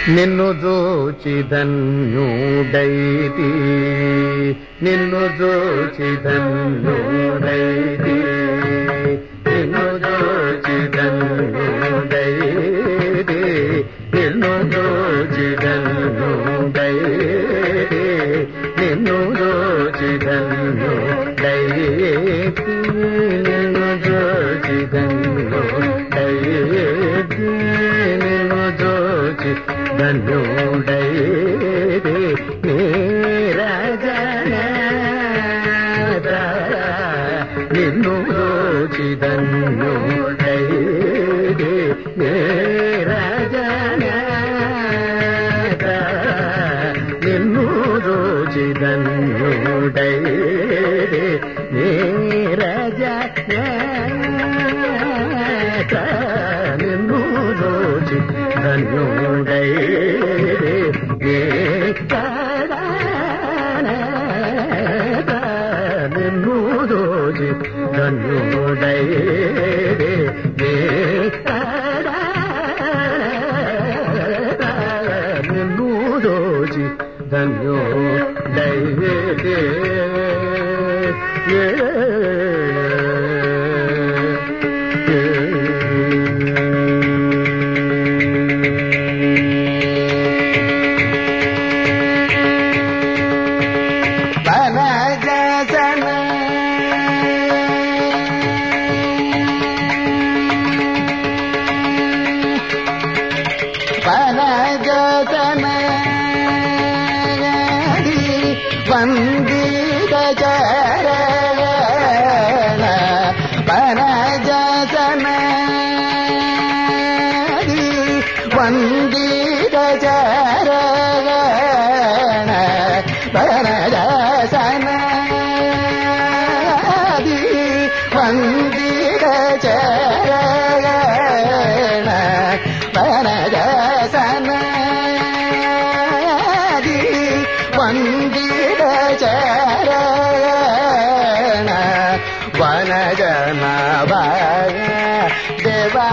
నిన్ను జోచి ధన్యుడైతి నిన్ను జోచి ధన్యుడైతి నిన్ను జోచి ధన్యుడైతి నిన్ను జోచి ధన్యుడైతి నిన్ను జోచి ధన్యుడైతి నిన్ను జోచి ధన్యుడైతి నిన్ను జోచి ధన్యుడైతి నీరజనాథ నిన్ను జోచి ధన్యుడైతి నీరజనాథ నిన్ను జోచి ధన్యుడైతి నీరజనాథ నిన్ను జోచి ధన్యుడైతి నిన్ను జోచి ధన్యుడైతి నిన్ను జోచి ధన్యుడైతి వందిత చరణ పనజసనది వందిత చరణ పనజసనది వందిత చరణ పనజసనది వందిత చరణ వనజన భాగ దేవా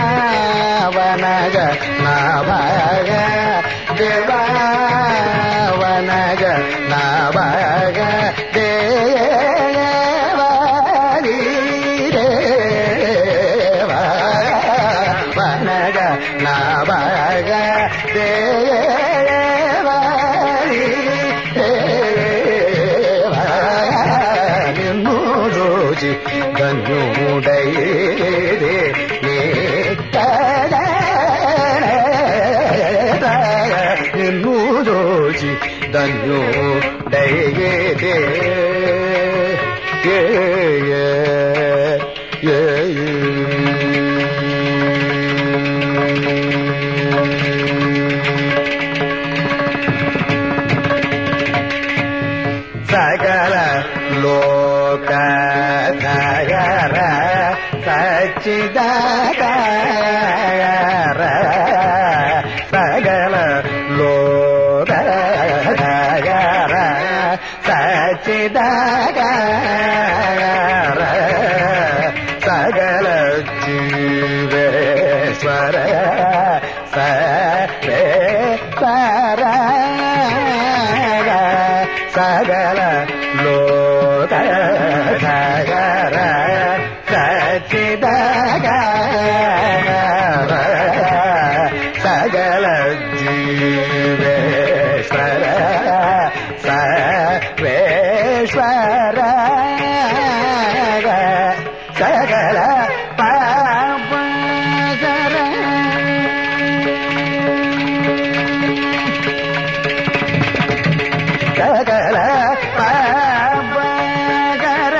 వనజన భాగ దేవా వనజన భాగ దేవారి దేవా వనజన భాగ దేవారి నిన్ను జోచి ధన్యుడైతి నిన్ను జోచి ధన్యుడైతి సకల లోకధర సచ్చిదాకార సకల లోకధర సచ్చిదాకార సకల జీవేశ్వర సర్వేశ్వర సగల లోకధర సచ్చిదాకార సగల జీవేశ్వర సర్వేశ్వర సగల పాపకర సగల పాపకర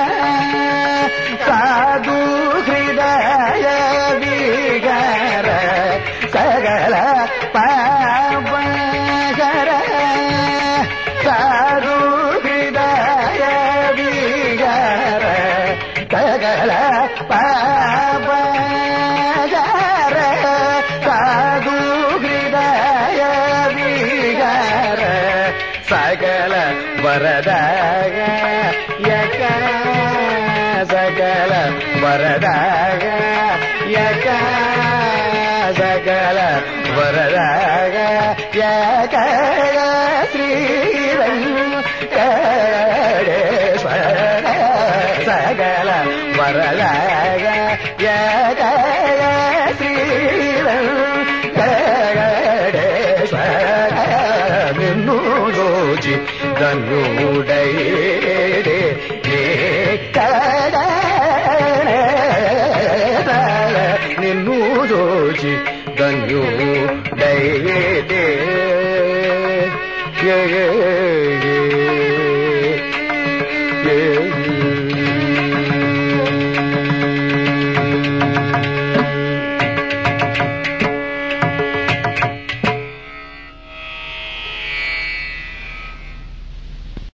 సాధు హృదయ విగర సగల పాపకర సాధు హృదయ విగర సగల పాపకర సాధు హృదయ విగర సకల వరదాయ యక సకల వరదాయ యక సకల వరదాగ యకయ శ్రీ వెంకటేశ్వర సకల వరదాగ యకయ శ్రీ వెంకటేశ్వర నిన్ను రోజి ధన్యుడై నిన్ను రోజి ధన్యుడైతే ఏ